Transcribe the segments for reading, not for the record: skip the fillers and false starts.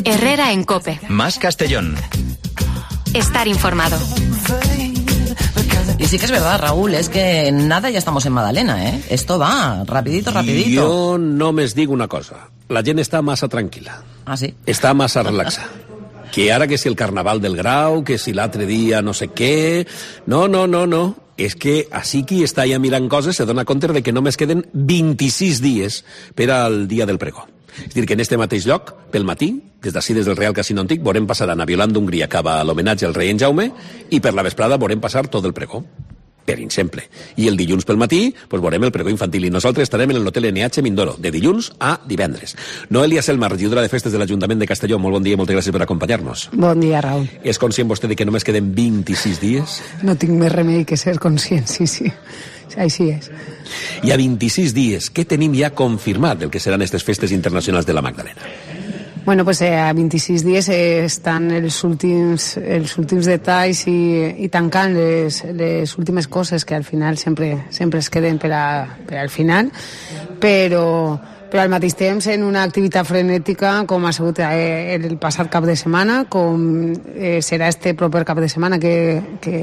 Herrera en COPE. Más Castellón. Estar informado. Y sí que es verdad, Raúl, es que nada ya estamos en Madalena, ¿eh? Esto va, rapidito. Jo només dic una cosa. La gent està massa tranquil·la. Ah, sí? Està massa relaxada. Que ara que si el Carnaval del Grau, que si l'altre dia no sé què... No. És que així qui està ja mirant coses se dona compte de que només queden 26 dies per al dia del pregó. És a dir, que en este mateix lloc, pel matí, des d'ací, des del Real Casino Antic, veurem passar a Violant d'Hongria cap a l'homenatge al rei en Jaume i per la vesprada veurem passar tot el pregó, per exemple. I el dilluns pel matí veurem el pregó infantil i nosaltres estarem en l'hotel NH Mindoro, de dilluns a divendres. Noelia Selma, regidora de Festes de l'Ajuntament de Castelló, molt bon dia i moltes gràcies per acompanyar-nos. Bon dia, Raül. És conscient vostè de que només queden 26 dies? No tinc més remei que ser conscient, sí. Així és. I a 26 dies, què tenim ja confirmat del que seran aquestes festes internacionals de la Magdalena? Bueno, pues a 26 dies estan els últims detalls i tancant les últimes coses que al final sempre es queden per al final, però al mateix temps en una activitat frenètica com ha sigut el passat cap de setmana, com serà este proper cap de setmana que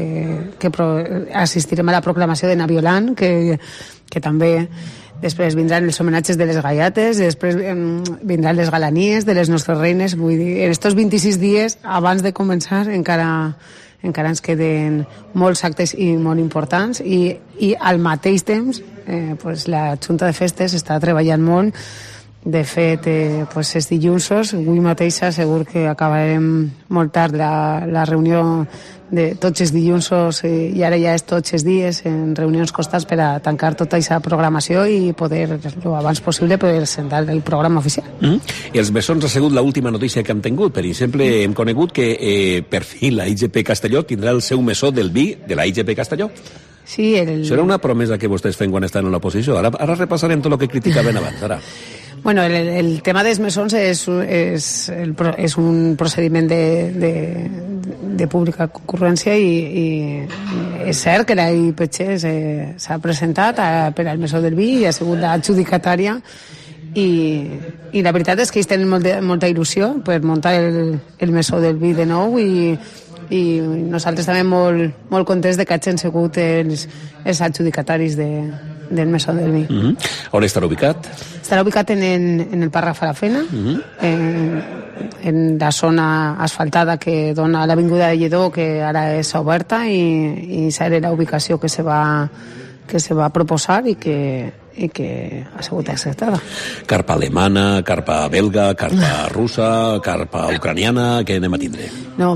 assistirem a la proclamació de Naviolant, que també després vindran els homenatges de les gaiates, després vindran les galanies de les nostres reines. Vull dir, en estos 26 dies, abans de començar, encara ens queden molts actes i molt importants i al mateix temps la Junta de Festes està treballant molt. De fet, els dilluns, avui mateixa, segur que acabarem molt tard la reunió de tots els dilluns i ara ja és tots els dies en reunions constants per a tancar tota aquesta programació i poder, el abans possible, presentar el programa oficial. Els bessons ha sigut l'última notícia que hem tingut. Per exemple, hem conegut que per fi la IGP Castelló tindrà el seu mesó del vi de la IGP Castelló. Sí, serà una promesa que vostès fan quan estan en l'oposició. Ara repassarem tot el que criticaven abans. Ara. Bueno, el tema dels mesons és un procediment de pública concurrència i és cert que la IPC s'ha presentat per al mesó del vi i ha sigut l'adjudicatària i la veritat és que ells tenen molta il·lusió per muntar el mesó del vi de nou i nosaltres també molt contents de que hagin sigut els adjudicataris del mesó del vi. On estarà ubicat? Estarà ubicat en el Parc Farafena, en la zona asfaltada que dona a l'Avinguda de Lledó, que ara és oberta i serà la ubicació que se va proposar i que ha sigut acceptada. Carpa alemana, carpa belga, carpa russa, carpa ucraniana, què anem a tindre? No,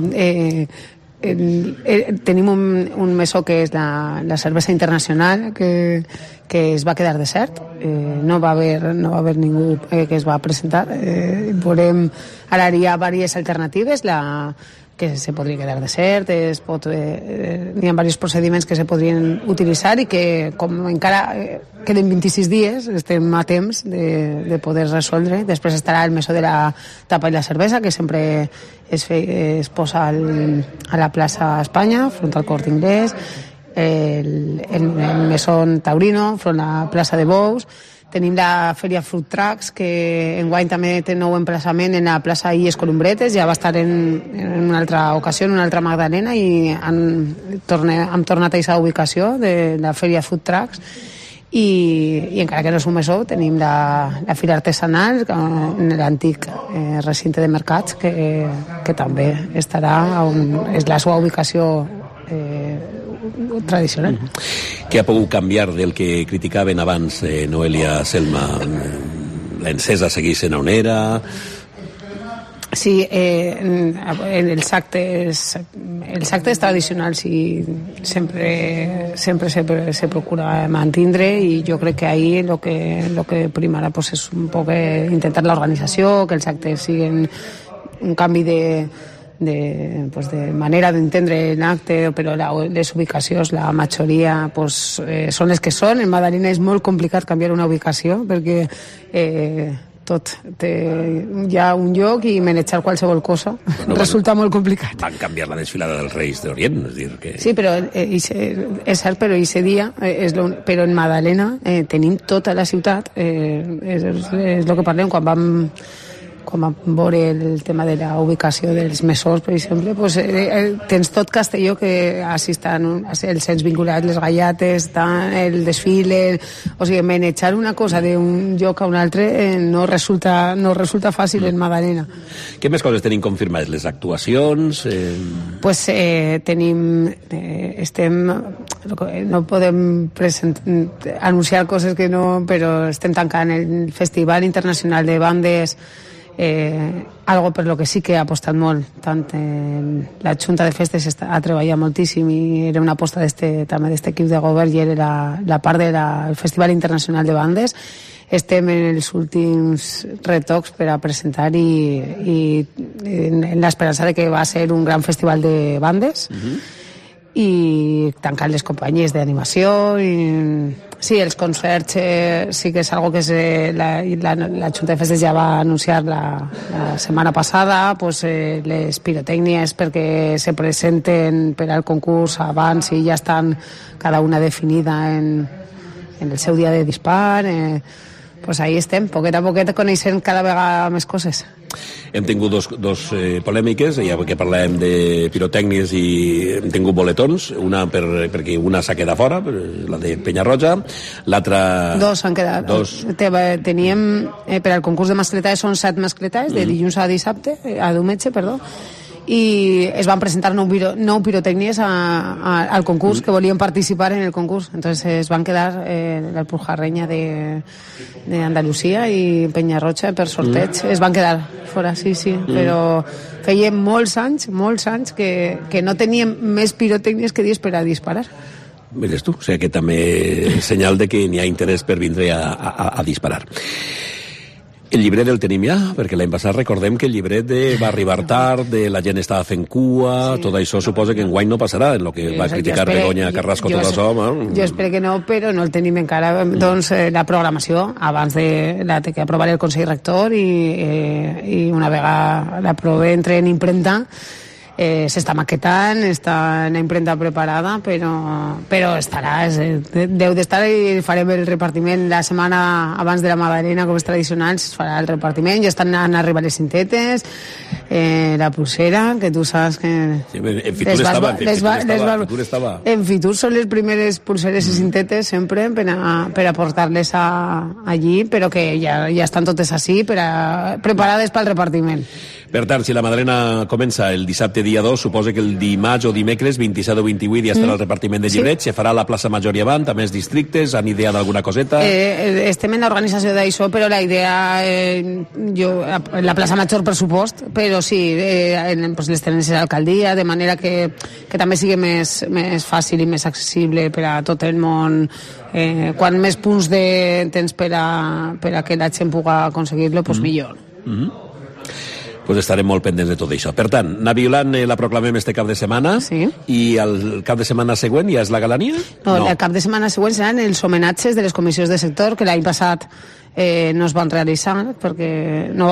tenim un mesó que és la cervesa internacional que es va quedar desert, no va haver ningú que es va presentar. Ara hi ha diverses alternatives, que se podria quedar desert, hi ha diversos procediments que se podrien utilitzar i que com encara queden 26 dies estem a temps de poder resoldre. Després estarà el mesó de la tapa i la cervesa, que sempre es posa a la plaça Espanya, front al Corte Inglés, el mesón taurino, front a la plaça de Bous. Tenim la Fèria Food Trucks, que enguany també té nou emplaçament en la plaça Illes Columbretes, ja va estar en una altra ocasió, en una altra Magdalena, i hem tornat a aquesta ubicació de la Fèria Food Trucks, i encara que no és un mesó, tenim la Fira Artesanal en l'antic recinte de mercats, que també estarà on és la seva ubicació tradicional. Què ha pogut canviar del que criticaven abans, Noelia Selma? L'encesa segueix sent on era? Sí, els actes tradicionals sempre se procura mantindre, i jo crec que ahí lo que primarà pues és un poc intentar l'organització, que els actes siguin un canvi de manera d'entendre l'acte, però les ubicacions, la majoria són les que són. En Madalena és molt complicat canviar una ubicació perquè tot té ja un lloc i manejar qualsevol cosa resulta molt complicat. Van canviar la desfilada dels Reis d'Orient, és dir que... Sí, però és cert, però aquest dia però en Madalena tenim tota la ciutat, és el que parlem quan com a veure el tema de la ubicació dels mesors, per exemple, pues, tens tot Castelló, que així estan els cens vinculats, les gallates, el desfile, o sigui, manejar una cosa d'un lloc a un altre no resulta fàcil en Madalena. Què més coses tenim confirmades? Les actuacions? Pues tenim... no podem anunciar coses que no, però estem tancant el Festival Internacional de Bandes, algo per lo que sí que ha apostat molt, tant la Junta de Festes ha treballat moltíssim i era una aposta també d'este equip de govern i era la part del Festival Internacional de Bandes. Estem en els últims retocs per a presentar i en l'esperança de que va ser un gran festival de bandes. I tancant les companyies d'animació sí, els concerts sí que és algo que la Junta de Festes ja va anunciar la setmana passada, pues, les pirotècnies perquè se presenten per al concurs abans i ja estan cada una definida en el seu dia de dispar, pues ahí estem, poquet a poquet coneixent cada vegada més coses. Hem tingut dos polèmiques, ja que parlàvem de pirotècnies i hem tingut boletons, una perquè una s'ha quedat fora, la de Penyarroja, l'altra... Dos s'han quedat. Teníem, per al concurs de mascletades, són 7 mascletades, de dilluns a dissabte, a diumenge, perdó, i es van presentar 9 pirotècnies al concurs, que volien participar en el concurs. Entonces es van quedar la Pujarreña de Andalusia i Penyarroja per sorteig es van quedar fora, sí, però feia molts anys que no teníem més pirotècnies que dies per a disparar. Mires tu, o sigui que també és senyal de que n'hi ha interès per vindre a disparar. El llibret el tenim ja, perquè l'any passat recordem que el llibret va arribar tard, la gent estava fent cua, tot això suposa que enguany no passarà, en el que va criticar Begoña Carrasco tot això. Jo espero que no, però no el tenim encara. Doncs la programació, abans de que aprovar el Consell Rector i una vegada l'aprove entre en impremta, s'està maquetant, està en impremta preparada, però estarà, deu d'estar, i farem el repartiment la setmana abans de la Madalena, com és tradicional, es farà el repartiment, ja estan anant a arribar les cintetes, la pulsera, que tu saps que... Sí, en Fitur estava. En Fitur són les primeres pulseres i cintetes sempre per a portar-les allí, però que ja estan totes així, preparades pel repartiment. Per tant, si la Madalena comença el dissabte dia 2, suposa que el dimarts o dimecres 27 o 28 ja estarà el repartiment de llibrets, se farà a la plaça Major i avant, a més districtes, han ideat alguna coseta? Estem en l'organització d'això, però la idea, la plaça Major per supost, però sí, les tenències d'alcaldia, de manera que també sigui més fàcil i més accessible per a tot el món. Quan més punts tens per a que la gent pugui aconseguir-lo, doncs millor. Pues estarem molt pendents de tot això. Per tant, Naviolant la proclamem este cap de setmana, i el cap de setmana següent ja és la galania? No, el cap de setmana següent seran els homenatges de les comissions de sector, que l'any passat no es van realitzar perquè no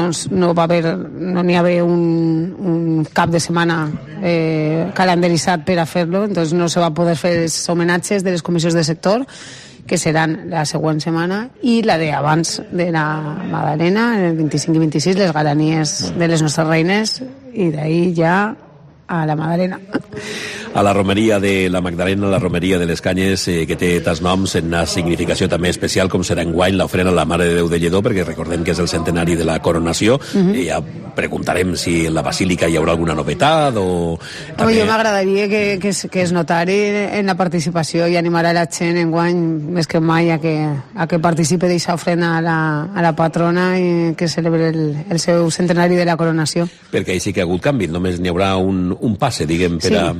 n'hi havia un cap de setmana calendaritzat per a fer-lo, doncs no se va poder fer els homenatges de les comissions de sector, que seran la següent setmana, i la d'abans de la Madalena, el 25 i 26, les galanies de les nostres reines, i d'ahir ja a la Madalena. A la romeria de la Magdalena, la romeria de les Canyes, que té tants noms, en una significació també especial, com serà enguany l'ofrena a la Mare de Déu de Lledó, perquè recordem que és el centenari de la coronació, i ja preguntarem si en la basílica hi haurà alguna novetat o... També... Jo m'agradaria que es notari en la participació i animar a la gent enguany més que mai a que participe d'aquesta ofrena a la patrona i que celebre el seu centenari de la coronació. Perquè ahí sí que ha hagut canvi, només n'hi haurà un passe, diguem, per a...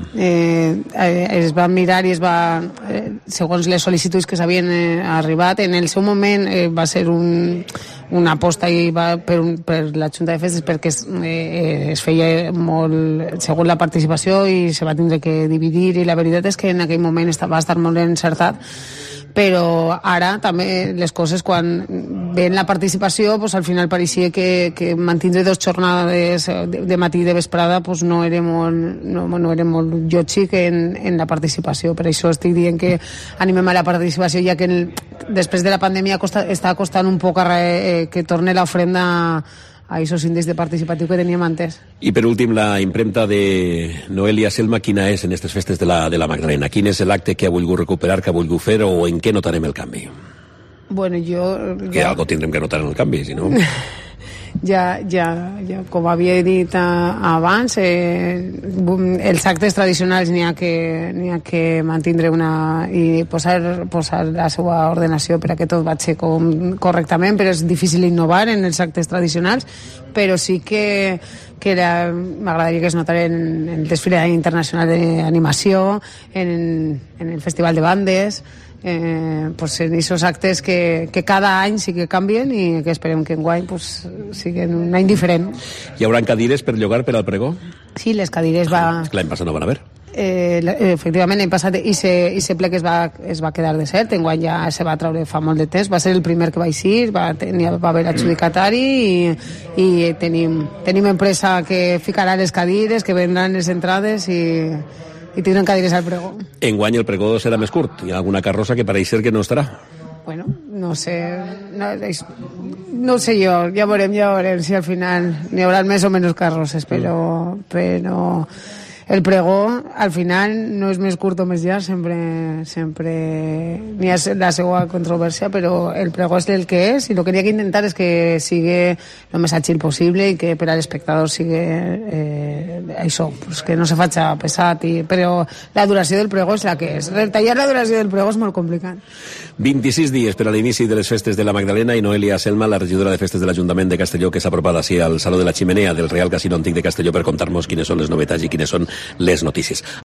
es va mirar i segons les sol·licituds que s'havien arribat, en el seu moment va ser una aposta per la Junta de Festes, perquè es feia molt segons la participació i se va tindre que dividir, i la veritat és que en aquell moment va estar molt encertat, però ara també les coses, quan ven la participació, pues al final pareixia que mantindre 2 jornades de matí i de vesprada pues no era molt lògic en la participació. Per això estic dient que animem a la participació, ja que després de la pandèmia està costant un poc que torne l'ofrenda aquests índexs de participatiu que teníem antes. I per últim, la impremta de Noelia Selma, quina és en aquestes festes de la Magdalena? Quin és l'acte que ha volgut recuperar, que ha volgut fer, o en què notarem el canvi? Bueno, Que algo tindrem que notar en el canvi, si no... Ja, com havia dit abans, els actes tradicionals n'hi ha que mantindre i posar la seva ordenació per a que tot vagi correctament, però és difícil innovar en els actes tradicionals, però sí que m'agradaria que es notara en el desfile internacional d'animació, en el festival de bandes, en aquests actes que cada any sí que canvien i que esperem que enguany siguin un any diferent. Hi haurà cadires per llogar per al pregó? Sí, les cadires L'any passat no van haver. Efectivament, l'any passat ese ple que es va quedar desert, enguany ja se va treure fa molt de temps, va ser el primer que va eixir, va haver adjudicatari i tenim empresa que ficarà les cadires, que vendran les entrades i tindran cadires al pregó. Enguany el pregó serà més curt. Hi ha alguna carrossa que pareix ser que no estarà. Bueno, no sé jo, ja veurem si al final n'hi haurà més o menys carrosses, però el pregó al final no és més curt o més llarg, sempre n'hi ha la seva controvèrsia, però el pregó és el que és i el que n'hi ha que intentar és que sigui el més àgil possible i que per a l'espectador sigui això, que no se faci pesat, però la duració del pregó és la que és. Retallar la duració del pregó és molt complicat. 26 dies per a l'inici de les festes de la Magdalena i Noelia Selma, la regidora de festes de l'Ajuntament de Castelló, que s'ha apropat així al Saló de la Chimenea del Real Casino Antic de Castelló per contar-nos quines són les novetats i quines són les notícies.